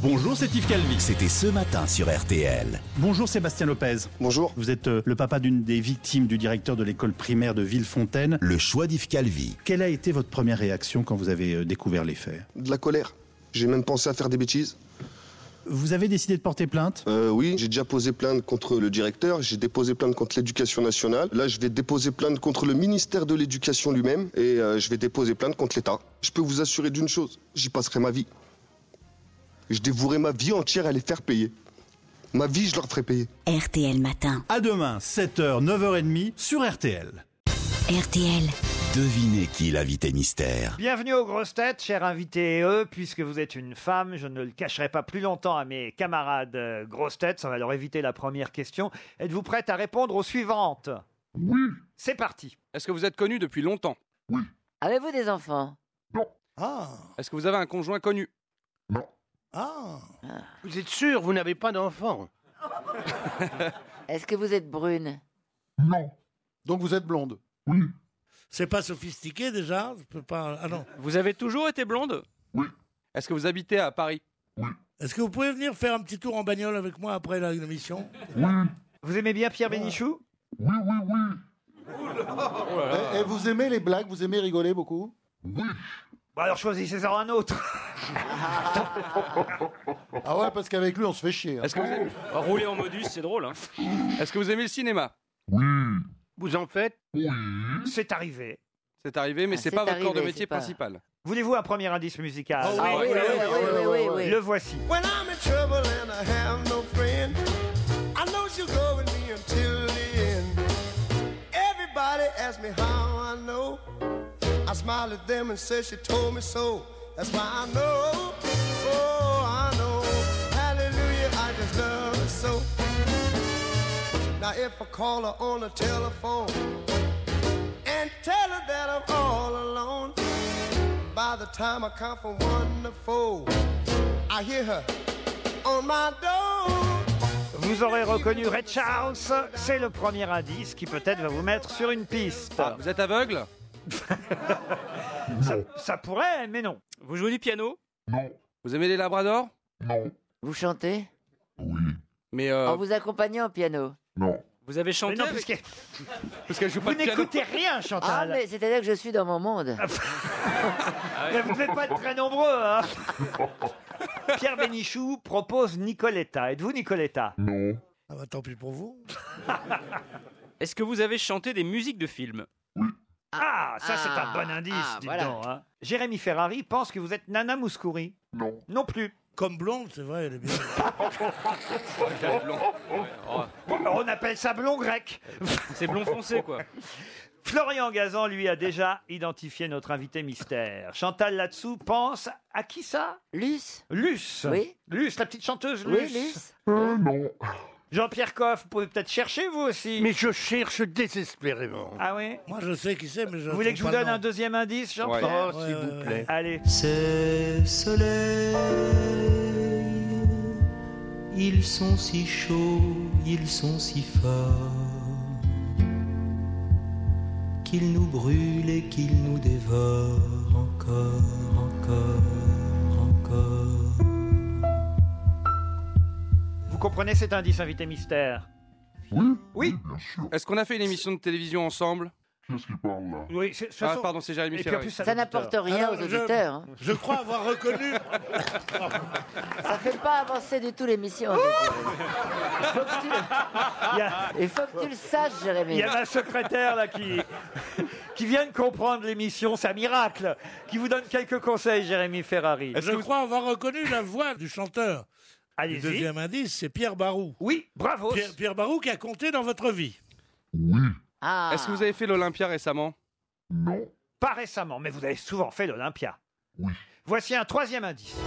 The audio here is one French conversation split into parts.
Bonjour, c'est Yves Calvi. C'était ce matin sur RTL. Bonjour Sébastien Lopez. Bonjour. Vous êtes le papa d'une des victimes du directeur de l'école primaire de Villefontaine. Le choix d'Yves Calvi. Quelle a été votre première réaction quand vous avez découvert les faits? De la colère. J'ai même pensé à faire des bêtises. Vous avez décidé de porter plainte? Oui, j'ai déjà posé plainte contre le directeur, j'ai déposé plainte contre l'éducation nationale. Là, je vais déposer plainte contre le ministère de l'éducation lui-même et je vais déposer plainte contre l'État. Je peux vous assurer d'une chose, j'y passerai ma vie. Je dévouerai ma vie entière à les faire payer. Ma vie, je leur ferai payer. RTL Matin. À demain, 7h, 9h30 sur RTL. RTL. Devinez qui l'invité mystère. Bienvenue aux grosses têtes, chers invités et eux, puisque vous êtes une femme, je ne le cacherai pas plus longtemps à mes camarades grosses têtes, ça va leur éviter la première question. Êtes-vous prête à répondre aux suivantes? Oui. C'est parti. Est-ce que vous êtes connu depuis longtemps? Oui. Avez-vous des enfants? Non. Ah. Est-ce que vous avez un conjoint connu? Non. Ah. Vous êtes sûr, vous n'avez pas d'enfant? Est-ce que vous êtes brune? Non. Donc vous êtes blonde? Oui. C'est pas sophistiqué déjà? Je peux pas. Ah non. Vous avez toujours été blonde? Oui. Est-ce que vous habitez à Paris? Oui. Est-ce que vous pouvez venir faire un petit tour en bagnole avec moi après l'émission? Oui. Vous aimez bien Pierre Bénichou? Oui, oui, oui. Et vous aimez les blagues? Vous aimez rigoler beaucoup? Oui. Bon alors choisissez-en un autre. Ah ouais, parce qu'avec lui on se fait chier. Est-ce que vous aimez... Rouler en modus, c'est drôle, hein. Est-ce que vous aimez le cinéma? Oui. Vous en faites? Oui. C'est arrivé. C'est arrivé, mais Ah, c'est c'est pas votre corps de arrivé, métier c'est pas- principal. Voulez-vous un premier indice musical? Oh, Ah oui, oui, oui. Le voici. When I'm in trouble and I have no friend, I know she'll go with me until the end. Everybody asks me how I know. I smile at them and say she told me so. That's why I know, oh I know. Hallelujah, I just love her so. Now if I call her on the telephone and tell her that I'm all alone, by the time I count from 1 to 4, I hear her on my door. Vous aurez reconnu Ray Charles. C'est le premier indice qui peut-être va vous mettre sur une piste. Ah, vous êtes aveugle? Ça pourrait, mais non. Vous jouez du piano? Non. Vous aimez les labradors? Non. Vous chantez? Oui. Mais En vous accompagnant au piano? Non. vous avez Mais chanté non, avec... parce que Parce qu'elle joue pas vous de piano. n'écoutez rien, Ah, Chantal. mais c'est-à-dire que je suis dans mon monde. Mais vous ne devez pas être très nombreux, hein. Pierre Bénichou propose Nicoletta. Êtes-vous Nicoletta? Non. Ah bah tant pis pour vous. Est-ce que vous avez chanté des musiques de films? Ah, ça c'est un bon indice, dites voilà. donc. Hein. Jérémy Ferrari pense que vous êtes Nana Mouskouri. Non. Non plus. Comme blonde, c'est vrai, elle est bien. On appelle ça blond grec. C'est blond foncé, quoi. Florian Gazan, lui, a déjà identifié notre invité mystère. Chantal là-dessous pense à qui ça? Luce? Luce. Oui. Luce, la petite chanteuse Luce. Oui, Luce? Non. Jean-Pierre Coff, vous pouvez peut-être chercher vous aussi. Mais je cherche désespérément. Ah oui? Moi je sais qui c'est, mais je. Vous voulez que je vous trouve pas donne le un nom. deuxième indice, Jean-Pierre? Oh, s'il vous plaît. Allez. Ces soleils, ils sont si chauds, ils sont si forts, qu'ils nous brûlent et qu'ils nous dévorent encore, encore, encore. Vous comprenez cet indice, invité mystère? Oui. Oui. Bien sûr. Est-ce qu'on a fait une émission de télévision ensemble? Qu'est-ce qu'il parle là? Oui, c'est Ah, pardon, c'est Jérémy Et puis en Ferrari. plus, Ça n'apporte rien Alors, aux auditeurs. hein. Je crois avoir reconnu. Ça fait pas avancer du tout l'émission. Il y a- Il faut que tu le saches, Il Jérémy. y a ma secrétaire là qui vient de comprendre l'émission, c'est un miracle, qui vous donne quelques conseils, Jérémy Ferrari. Je crois avoir reconnu la voix du chanteur. Le Allez-y. deuxième indice, c'est Pierre Barou. Oui, bravo. Pierre Barou qui a compté dans votre vie. Oui. Ah. Est-ce que vous avez fait l'Olympia récemment? Non. Pas récemment, mais vous avez souvent fait l'Olympia. Oui. Voici un troisième indice.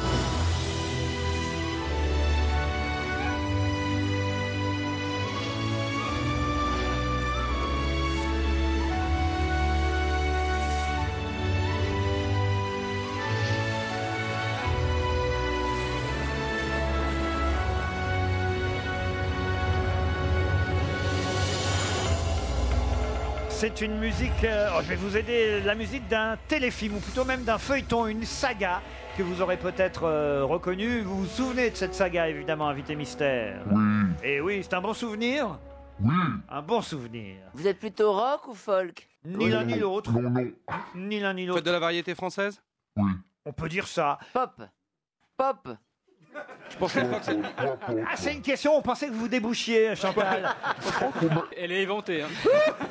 C'est une musique, je vais vous aider, la musique d'un téléfilm, ou plutôt même d'un feuilleton, une saga que vous aurez peut-être reconnue. Vous vous souvenez de cette saga, évidemment, Invité Mystère? Oui. Et oui, c'est un bon souvenir? Oui. Un bon souvenir. Vous êtes plutôt rock ou folk? Ni l'un ni l'autre. Non, non. Ni l'un ni Faites l'autre. de la variété française? Oui. On peut dire ça. Pop. Pop. Je pensais pas que c'est... Ah, c'est une question, on pensait que vous débouchiez, Chantal. Elle est éventée. Hein.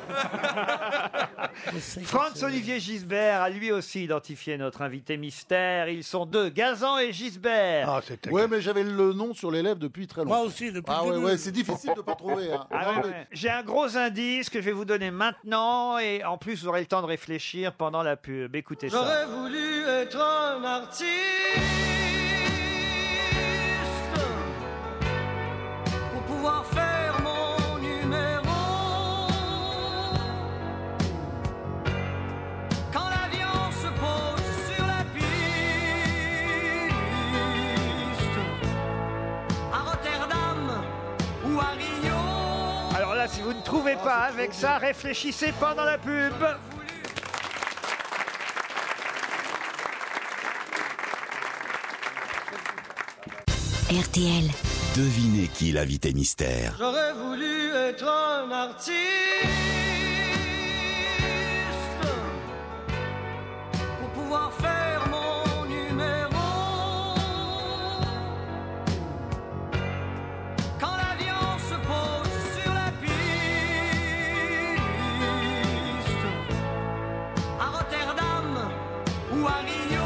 Franz-Olivier Gisbert a lui aussi identifié notre invité mystère. Ils sont deux, Gazan et Gisbert. Ah, ouais, mais j'avais le nom sur les lèvres depuis très longtemps. Moi aussi, depuis Ah le ouais, début. ouais, c'est difficile de pas trouver. Hein. Ah Non, ouais, ouais. J'ai un gros indice que je vais vous donner maintenant et en plus vous aurez le temps de réfléchir pendant la pub. Écoutez ça. J'aurais voulu être un artiste pour pouvoir faire mon numéro. Quand l'avion se pose sur la piste à Rotterdam ou à Rio. Alors là, si vous ne trouvez pas avec ça, réfléchissez pendant la pub. RTL. Devinez qui l'invité mystère. J'aurais voulu être un artiste pour pouvoir faire mon numéro. Quand l'avion se pose sur la piste à Rotterdam ou à Rio.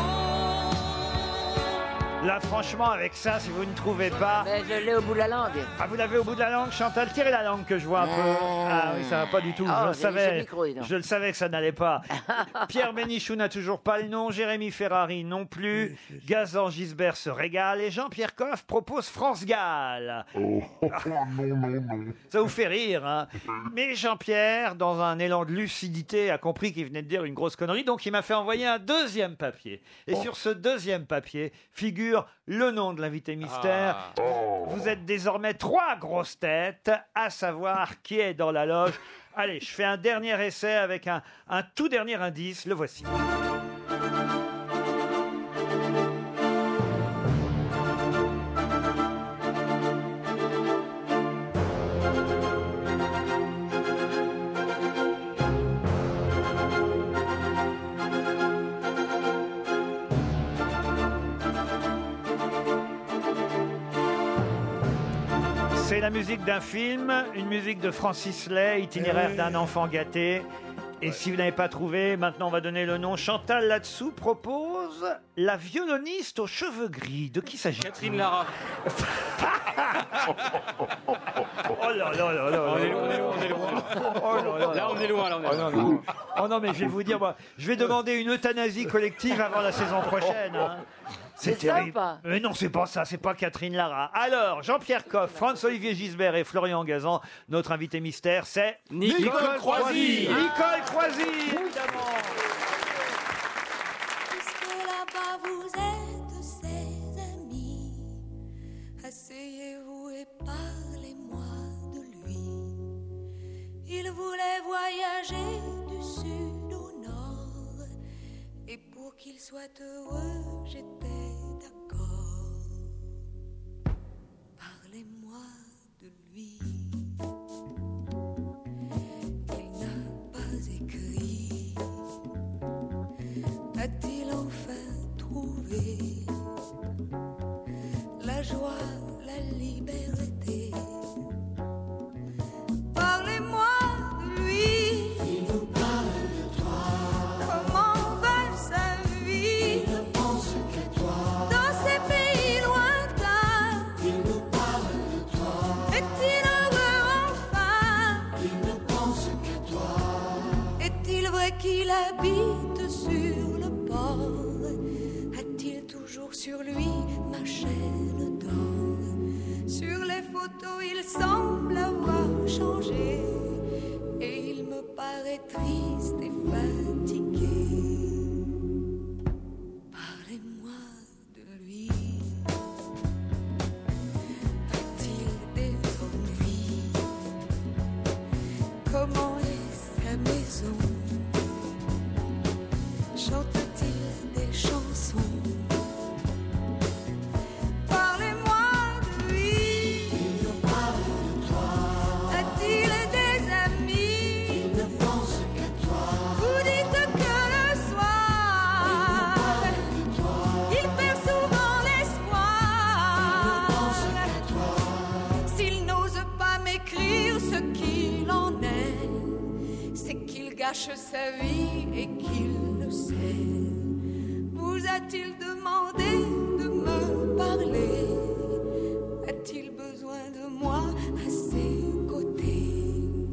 Là, franchement, avec ça, si vous ne trouvez pas... Mais je l'ai au bout de la langue. Ah, vous l'avez au bout de la langue, Chantal? Tirez la langue que je vois un peu. Ah oui, ça va pas du tout. Oh, Je le j'ai laissé le savais. micro, dis donc. Je le savais que ça n'allait pas. Pierre Bénichou n'a toujours pas le nom. Jérémy Ferrari non plus. Gazan Gisbert se régale. Et Jean-Pierre Coff propose France Gall. Oh, non, non, non. Ça vous fait rire, hein? Mais Jean-Pierre, dans un élan de lucidité, a compris qu'il venait de dire une grosse connerie. Donc, il m'a fait envoyer un deuxième papier. Et sur ce deuxième papier figure le nom de l'invité mystère. Vous êtes désormais 3 grosses têtes, à savoir qui est dans la loge. Allez, je fais un dernier essai avec un tout dernier indice. Le voici. C'est la musique d'un film, une musique de Francis Lay, Itinéraire d'un enfant gâté. Et si vous n'avez pas trouvé, maintenant on va donner le nom. Chantal là-dessous propose la violoniste aux cheveux gris. De qui s'agit-il? Catherine Lara. Oh là là là là. On est loin. Oh là là. Là, on est loin. Oh non, mais je vais vous dire, moi, je vais demander une euthanasie collective avant la saison prochaine. Hein. C'est ça terrible. ou pas? Mais non, c'est pas ça, c'est pas Catherine Lara. Alors, Jean-Pierre Coff, Franz-Olivier Gisbert et Florian Gazan, notre invité mystère, c'est Nicole Croisy. Nicole Croisy, évidemment. Puisque là-bas vous êtes ses amis, asseyez-vous et parlez-moi de lui. Il voulait voyager du sud au nord, et pour qu'il soit heureux, j'étais d'accord. Parlez-moi de lui. Il n'a pas écrit. A-t-il enfin trouvé la joie, la liberté? Parlez-moi de lui. Il nous parle de toi. Comment va sa vie? Il ne pense qu'à toi. Dans ces pays lointains. Il nous parle de toi. Est-il heureux enfin? Il ne pense qu'à toi. Est-il vrai qu'il habite sur le port? A-t-il toujours sur lui ma chaîne d'or? Sur les photos, il semble avoir changé, et il me paraît triste et fatigué. Parlez-moi de lui. A-t-il des ennuis? Comment est sa maison? S'il n'ose pas m'écrire ce qu'il en est, c'est qu'il gâche sa vie et qu'il le sait. Vous a-t-il demandé de me parler? A-t-il besoin de moi à ses côtés?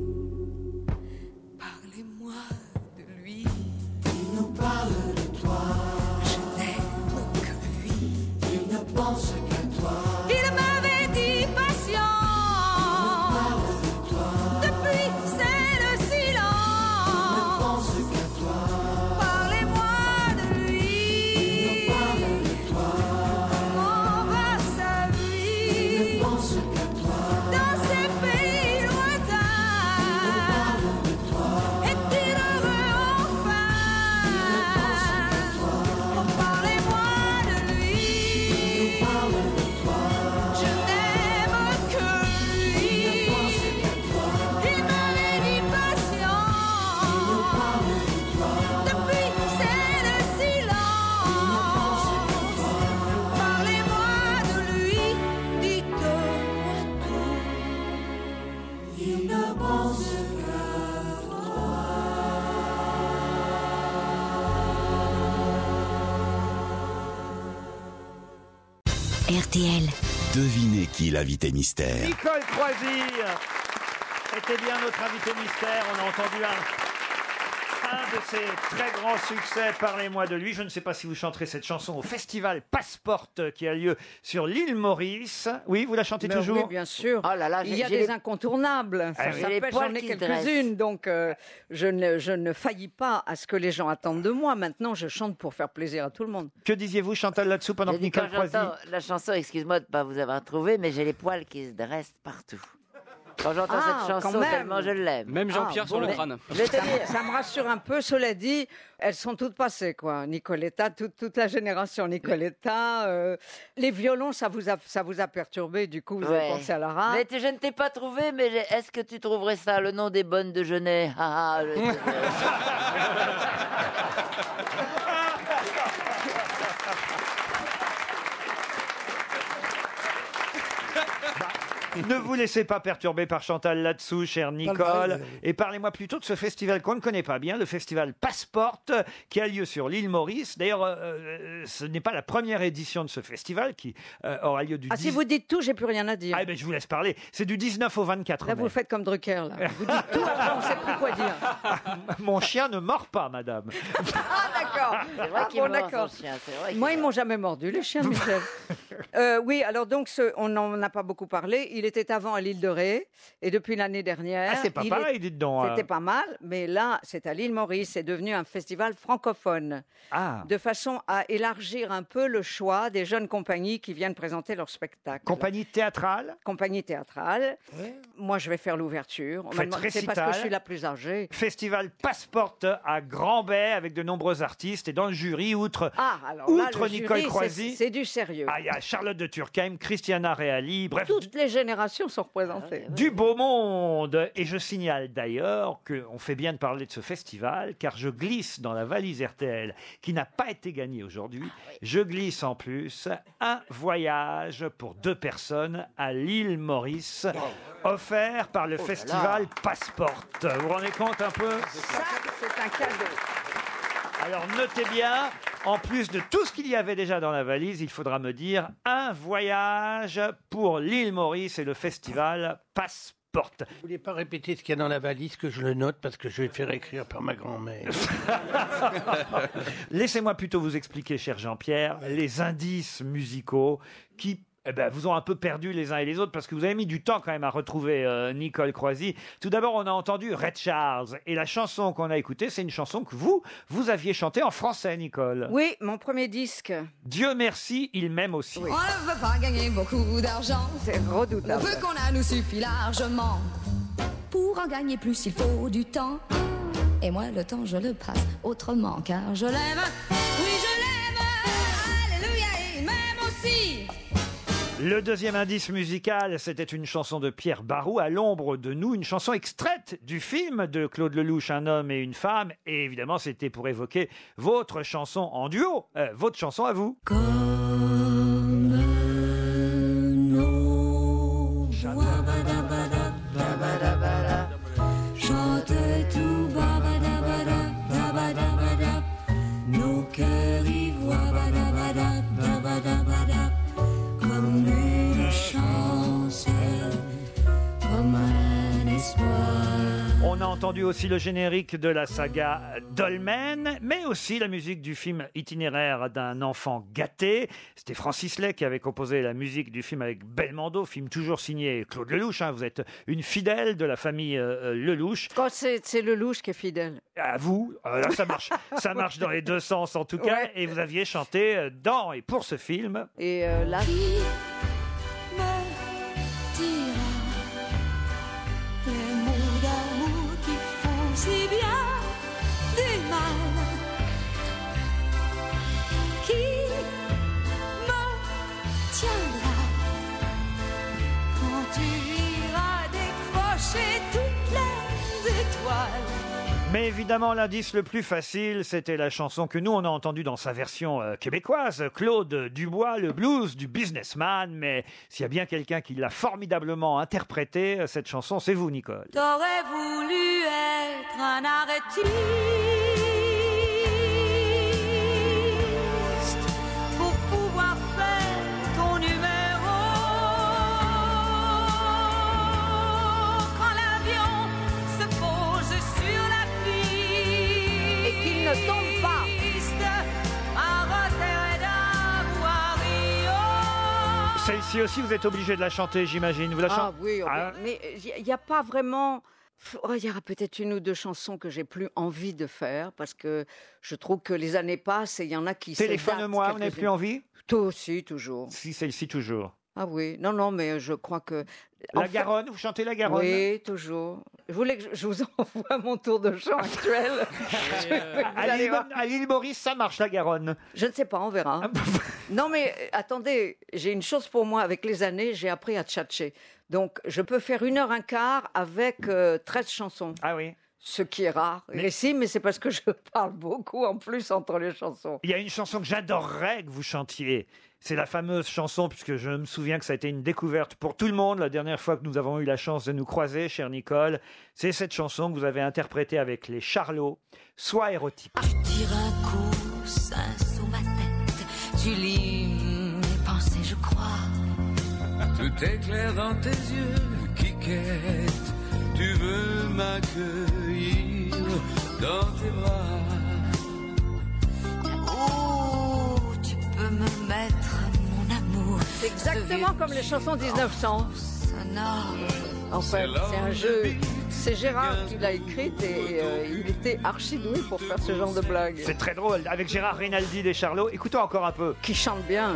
Parlez-moi de lui. Il nous parle de toi. Je n'aime que lui. Il ne pense qu'à toi. Il m'avait dit patient. Il parle de toi. Depuis c'est le silence. Il ne pense qu'à toi. Parlez-moi de lui. Il nous parle de toi. Comment va sa vie? Il ne pense qu'à toi. Dans ces pays lointains. Il nous parle de toi. Est-il heureux enfin? Il ne pense qu'à toi. Oh, parlez-moi de lui. Il nous parle de toi. Je n'aime que lui. Il ne pense qu'à toi. Il m'avait dit patient. Il nous parle de toi. Depuis c'est le silence. Il ne pense qu'à toi. Parlez-moi de lui. Dites-moi tout. Il ne pense qu'à RTL. Devinez qui l'invité mystère. Nicole Croisy était bien notre invité mystère. On a entendu un de ses très grands succès. Parlez-moi de lui. Je ne sais pas si vous chanterez cette chanson au festival Passport qui a lieu sur l'île Maurice. Oui, vous la chantez Mais toujours? Oui, bien sûr. Oh là là, Il y a des incontournables. Ah Ça oui. J'ai les s'appelle, poils j'en ai qui se quelques-unes, donc je ne faillis pas à ce que les gens attendent de moi. Maintenant, je chante pour faire plaisir à tout le monde. Que disiez-vous, Chantal, là-dessous pendant que J'ai dit, quand Nicole Croisy... j'entends la chanson, excuse-moi de ne pas vous avoir trouvé, mais j'ai les poils qui se dressent partout. Quand j'entends Ah, cette chanson, quand même. tellement je l'aime. Même Jean-Pierre Ah, sur bon. le crâne. Je vais te dire, Ça me rassure un peu. Cela dit, elles sont toutes passées, quoi. Nicoletta, toute la génération Nicoletta. Les violons, ça vous a perturbé. Du coup, vous avez ouais. pensé à la rate. Mais je ne t'ai pas trouvé, mais est-ce que tu trouverais ça le nom des bonnes de Genet? Ah, ah, Ne vous laissez pas perturber par Chantal là-dessous, chère Nicole. Et parlez-moi plutôt de ce festival qu'on ne connaît pas bien, le festival Passport, qui a lieu sur l'île Maurice. D'ailleurs, ce n'est pas la première édition de ce festival qui aura lieu du Ah, si vous dites tout, j'ai plus rien à dire. Ah, ben, je vous laisse parler. C'est du 19 au 24 Là, mai. vous faites comme Drucker, là. Vous dites tout, après, on ne sait plus quoi dire. Mon chien ne mord pas, madame. Ah, d'accord. c'est vrai qu'il bon, mord d'accord. son chien, c'est vrai qu'il Moi, ils mord. m'ont jamais mordu, les chiens, Michel. Oui, alors donc, on n'en a pas beaucoup parlé. Il était avant à l'île de Ré, et depuis l'année dernière... Ah, c'est pas pareil, dites donc. C'était pas mal, mais là, c'est à l'île Maurice. C'est devenu un festival francophone. Ah. De façon à élargir un peu le choix des jeunes compagnies qui viennent présenter leur spectacle. Compagnie théâtrale. Compagnie théâtrale. Moi, je vais faire l'ouverture. On m'a Faites demandé- C'est parce récital. que je suis la plus âgée. Festival Passport à Grand-Bay avec de nombreux artistes et dans le jury, outre Alors là, outre le Nicole jury, Croisy, c'est du sérieux. il y a Charlotte de Turckheim, Christiana Reali, bref, Toutes les générations sont représentées. du beau monde. Et je signale d'ailleurs qu'on fait bien de parler de ce festival, car je glisse dans la valise RTL, qui n'a pas été gagnée aujourd'hui, je glisse en plus un voyage pour 2 personnes à l'île Maurice, offert par le festival Passport. Vous vous rendez compte un peu? Ça, c'est un cadeau. Alors notez bien, en plus de tout ce qu'il y avait déjà dans la valise, il faudra me dire un voyage pour l'île Maurice et le festival Passport. Vous voulez pas répéter ce qu'il y a dans la valise, que je le note, parce que je vais faire écrire par ma grand-mère. Laissez-moi plutôt vous expliquer, cher Jean-Pierre, les indices musicaux qui vous ont un peu perdu les uns et les autres parce que vous avez mis du temps quand même à retrouver Nicole Croisy. Tout d'abord, on a entendu Ray Charles et la chanson qu'on a écoutée, c'est une chanson que vous aviez chantée en français, Nicole. Oui, mon premier disque. Dieu merci, il m'aime aussi. On ne veut pas gagner beaucoup d'argent. C'est Le redoutable. peu qu'on a nous suffit largement. Pour en gagner plus, il faut du temps. Et moi, le temps, je le passe autrement, car je l'aime. Oui, je l'aime. Alléluia, il m'aime aussi. Le deuxième indice musical, c'était une chanson de Pierre Barou, À l'ombre de nous, une chanson extraite du film de Claude Lelouch, Un homme et une femme. Et évidemment, c'était pour évoquer votre chanson en duo, votre chanson à vous. Comme entendu aussi le générique de la saga Dolmen, mais aussi la musique du film Itinéraire d'un enfant gâté. C'était Francis Lay qui avait composé la musique du film avec Belmondo, film toujours signé Claude Lelouch. Vous êtes une fidèle de la famille Lelouch. Quand c'est Lelouch qui est fidèle. À vous, là, ça marche dans les deux sens en tout cas. Ouais. Et vous aviez chanté dans et pour ce film. Et là... Les mots d'amour qui font si bien du mal. Qui me tiendra quand tu iras décrocher toutes les étoiles? Mais évidemment, l'indice le plus facile, c'était la chanson que nous, on a entendue dans sa version québécoise, Claude Dubois, le blues du businessman. Mais s'il y a bien quelqu'un qui l'a formidablement interprétée, cette chanson, c'est vous, Nicole. T'aurais voulu être un artiste pour pouvoir faire ton numéro quand l'avion se pose sur la piste Et qu'il ne tombe pas. à Rotterdam ou à Rio. Celle-ci aussi, vous êtes obligé de la chanter, j'imagine. Vous la Ah chantez oui, mais il n'y a pas vraiment... Il y aura peut-être une ou deux chansons que j'ai plus envie de faire parce que je trouve que les années passent et il y en a qui Téléphone-moi, vous n'avez plus envie? Toi aussi, toujours. Si, celle-ci, toujours. Ah oui, non, mais je crois que... La en fait- Garonne, vous chantez la Garonne? Oui, toujours. Je voulais que je vous envoie mon tour de chant actuel. À l'île Maurice, ça marche, la Garonne. Je ne sais pas, on verra. Non, mais attendez, j'ai une chose pour moi. Avec les années, j'ai appris à tchatcher. Donc, je peux faire 1h15 avec 13 chansons. Ah oui. Ce qui est rare. Mais si, mais c'est parce que je parle beaucoup en plus entre les chansons. Il y a une chanson que j'adorerais que vous chantiez. C'est la fameuse chanson, puisque je me souviens que ça a été une découverte pour tout le monde la dernière fois que nous avons eu la chance de nous croiser, chère Nicole. C'est cette chanson que vous avez interprétée avec les Charlots, Sois érotique. Tire un coup, ça sous ma tête. Tu lis mes pensées, je crois. Tout est clair dans tes yeux qui quêtent. Tu veux m'accueillir dans tes bras. Oh, tu peux me mettre mon amour. C'est exactement comme les chansons 1900. En fait, c'est un jeu. C'est Gérard qui l'a écrite et il était archi doué pour faire ce genre de blague. C'est très drôle, avec Gérard Rinaldi des Charlots. Écoutons encore un peu. Qui chante bien.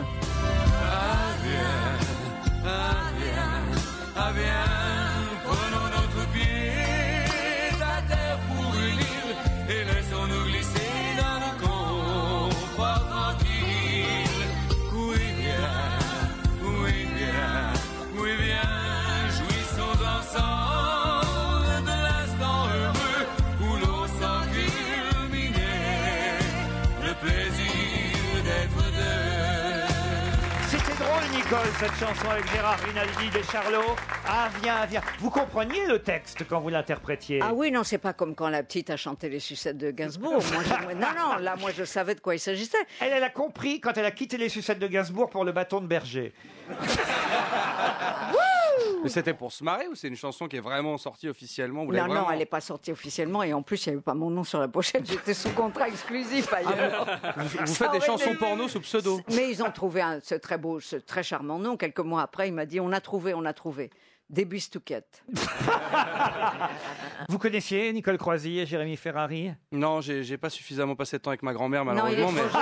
Ah viens, prenons notre pied à terre pour une île et laissons-nous glisser dans le confort tranquille. Oui viens, jouissons ensemble de l'instant heureux où l'on sent culminer le plaisir d'être deux. C'était drôle, Nicole, cette chanson avec Gérard Rinaldi des Charlots. Ah, viens. Vous compreniez le texte quand vous l'interprétiez? Ah oui, non, c'est pas comme quand la petite a chanté les sucettes de Gainsbourg. Non, là, moi, je savais de quoi il s'agissait. Elle a compris quand elle a quitté les sucettes de Gainsbourg pour le bâton de berger. Mais c'était pour se marrer ou c'est une chanson qui est vraiment sortie officiellement? Non, elle n'est pas sortie officiellement et en plus, il n'y avait pas mon nom sur la pochette. J'étais sous contrat exclusif ailleurs. Vous faites des chansons porno sous pseudo? Mais ils ont trouvé ce très beau, ce très charmant nom. Quelques mois après, il m'a dit, on a trouvé. Début Stouquette. Vous connaissiez Nicole Croisy et Jérémy Ferrari? Non, j'ai pas suffisamment passé de temps avec ma grand-mère Non, il est malheureusement.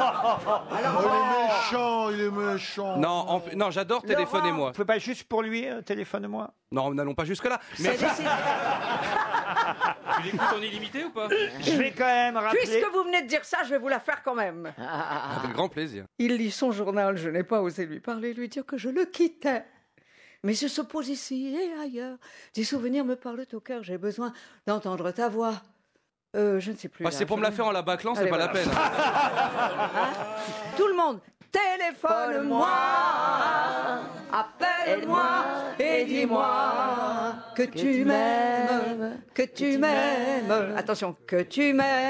Il est méchant. Non, j'adore Téléphonez-moi. Vous pouvez pas juste pour lui, téléphone-moi? Non, n'allons pas jusque-là. Mais... C'est décidé. Tu l'écoutes en illimité ou pas? Je vais quand même rappeler... Puisque vous venez de dire ça, je vais vous la faire quand même. Avec grand plaisir. Il lit son journal, je n'ai pas osé lui parler, lui dire que je le quittais. Mais je se pose ici et ailleurs. Des souvenirs me parlent au cœur, j'ai besoin d'entendre ta voix. Je ne sais plus. Bah, c'est pour me la faire en la bâclant, c'est Allez, pas voilà. la peine. Tout le monde, téléphone-moi, appelle-moi et dis-moi que tu m'aimes, que tu m'aimes. Attention, que tu m'aimes.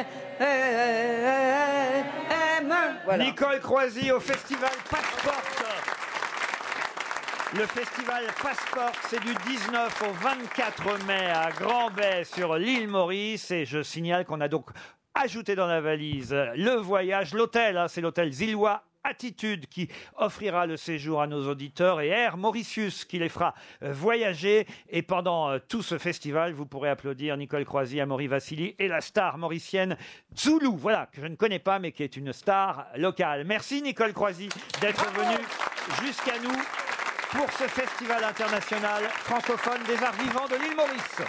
Voilà. Nicole Croisy au festival Passport. Le festival Passport, c'est du 19 au 24 mai à Grand-Bay sur l'île Maurice. Et je signale qu'on a donc ajouté dans la valise le voyage, l'hôtel, c'est l'hôtel Zillois Attitude qui offrira le séjour à nos auditeurs et Air Mauritius qui les fera voyager. Et pendant tout ce festival, vous pourrez applaudir Nicole Croisy, Amaury Vassili et la star mauricienne Zulu, voilà, que je ne connais pas mais qui est une star locale. Merci Nicole Croisy d'être venue jusqu'à nous pour ce festival international francophone des arts vivants de l'île Maurice.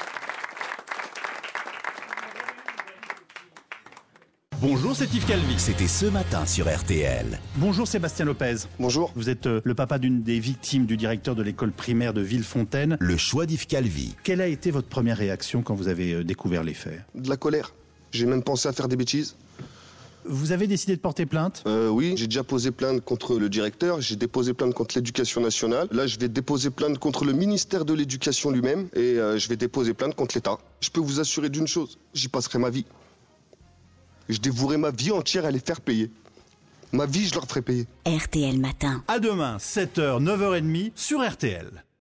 Bonjour, c'est Yves Calvi. C'était ce matin sur RTL. Bonjour Sébastien Lopez. Bonjour. Vous êtes le papa d'une des victimes du directeur de l'école primaire de Villefontaine. Le choix d'Yves Calvi. Quelle a été votre première réaction quand vous avez découvert les faits? De la colère. J'ai même pensé à faire des bêtises. Vous avez décidé de porter plainte? Oui, j'ai déjà posé plainte contre le directeur, j'ai déposé plainte contre l'éducation nationale. Là, je vais déposer plainte contre le ministère de l'éducation lui-même et je vais déposer plainte contre l'État. Je peux vous assurer d'une chose, j'y passerai ma vie. Je dévouerai ma vie entière à les faire payer. Ma vie, je leur ferai payer. RTL Matin. À demain, 7h, 9h30 sur RTL.